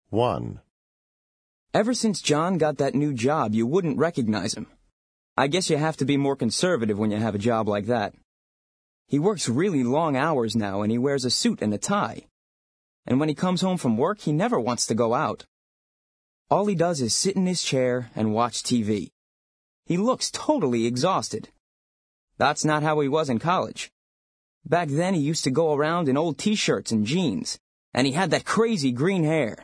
1. Ever since John got that new job, you wouldn't recognize him. I guess you have to be more conservative when you have a job like that. He works really long hours now, and he wears a suit and a tie. And when he comes home from work, he never wants to go out. All he does is sit in his chair and watch TV. He looks totally exhausted. That's not how he was in college. Back then, he used to go around in old t-shirts and jeans, and he had that crazy green hair.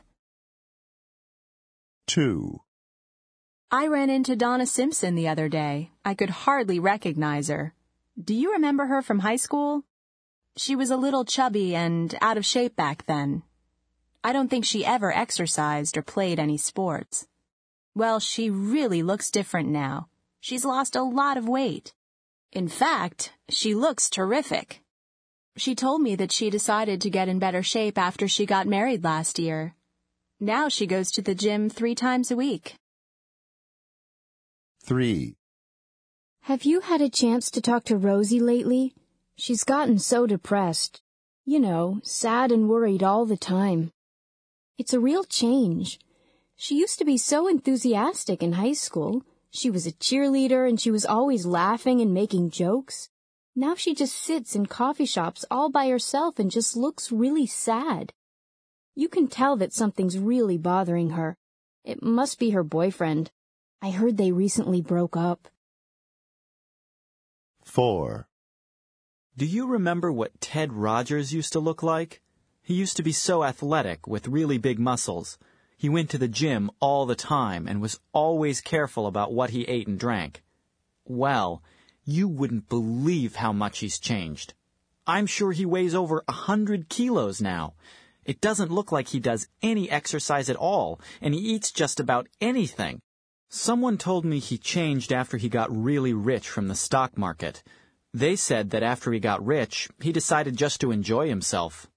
2. I ran into Donna Simpson the other day. I could hardly recognize her. Do you remember her from high school? She was a little chubby and out of shape back then. I don't think she ever exercised or played any sports. Well, she really looks different now. She's lost a lot of weight. In fact, she looks terrific. She told me that she decided to get in better shape after she got married last year. Now she goes to the gym 3 times a week. 3. Have you had a chance to talk to Rosie lately? She's gotten so depressed. You know, sad and worried all the time. It's a real change. She used to be so enthusiastic in high school. She was a cheerleader and she was always laughing and making jokes. Now she just sits in coffee shops all by herself and just looks really sad. You can tell that something's really bothering her. It must be her boyfriend. I heard they recently broke up. 4. Do you remember what Ted Rogers used to look like? He used to be so athletic with really big muscles. He went to the gym all the time and was always careful about what he ate and drank. Well, you wouldn't believe how much he's changed. I'm sure he weighs over 100 kilos now. It doesn't look like he does any exercise at all, and he eats just about anything. Someone told me he changed after he got really rich from the stock market. They said that after he got rich, he decided just to enjoy himself.